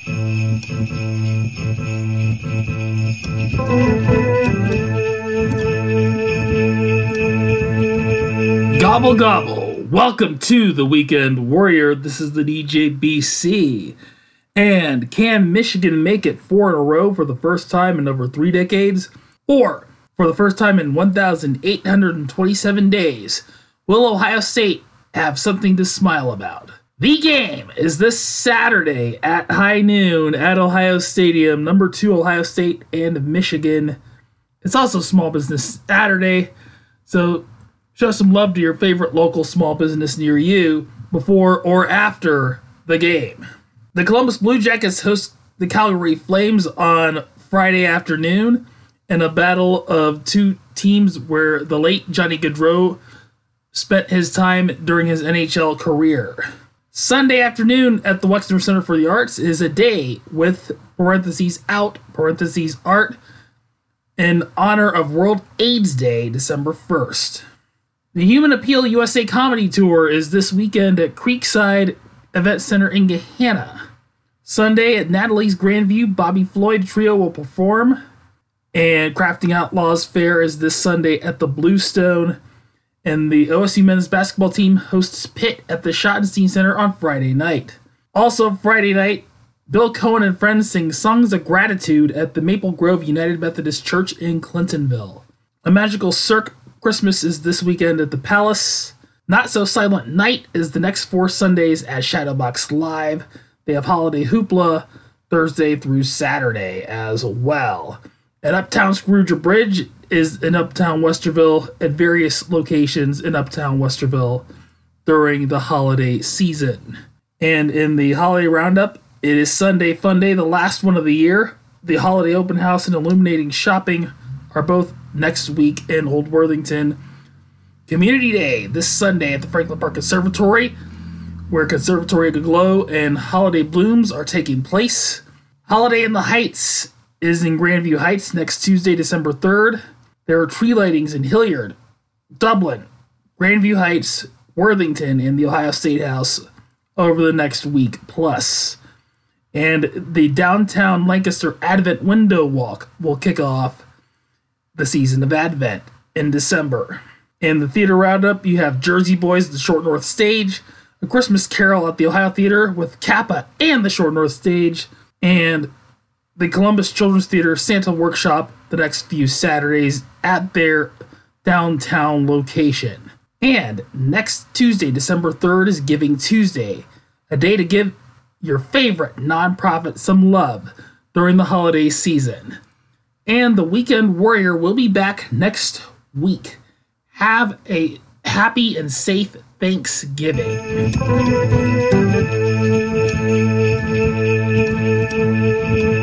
Gobble gobble. Welcome to the Weekend Warrior. This is the DJ BC. And can Michigan make it 4 in a row for the first time in over 3 decades? Or for the first time in 1,827 days, will Ohio State have something to smile about? The game is this Saturday at high noon at Ohio Stadium. Number 2 Ohio State and Michigan. It's also Small Business Saturday, so show some love to your favorite local small business near you before or after the game. The Columbus Blue Jackets host the Calgary Flames on Friday afternoon in a battle of two teams where the late Johnny Gaudreau spent his time during his NHL career. Sunday afternoon at the Wexner Center for the Arts is a day with parentheses out, parentheses art, in honor of World AIDS Day, December 1st. The Human Appeal USA Comedy Tour is this weekend at Creekside Event Center in Gahanna. Sunday at Natalie's Grandview, Bobby Floyd Trio will perform. And Crafting Outlaws Fair is this Sunday at the Bluestone. And the OSU men's basketball team hosts Pitt at the Schottenstein Center on Friday night. Also Friday night, Bill Cohen and friends sing Songs of Gratitude at the Maple Grove United Methodist Church in Clintonville. A Magical Cirque Christmas is this weekend at the Palace. Not So Silent Night is the next 4 Sundays at Shadowbox Live. They have Holiday Hoopla Thursday through Saturday as well. And Uptown Scrooge Bridge is in Uptown Westerville at various locations in Uptown Westerville during the holiday season. And in the Holiday Roundup, it is Sunday Fun Day, the last one of the year. The Holiday Open House and Illuminating Shopping are both next week in Old Worthington. Community Day this Sunday at the Franklin Park Conservatory, where Conservatory Aglow and Holiday Blooms are taking place. Holiday in the Heights is in Grandview Heights next Tuesday, December 3rd. There are tree lightings in Hilliard, Dublin, Grandview Heights, Worthington, and the Ohio State House over the next week plus. And the Downtown Lancaster Advent Window Walk will kick off the season of Advent in December. In the theater roundup, you have Jersey Boys at the Short North Stage, A Christmas Carol at the Ohio Theater with Kappa and the Short North Stage, and the Columbus Children's Theater Santa Workshop the next few Saturdays at their downtown location. And next Tuesday, December 3rd, is Giving Tuesday, a day to give your favorite nonprofit some love during the holiday season. And the Weekend Warrior will be back next week. Have a happy and safe Thanksgiving.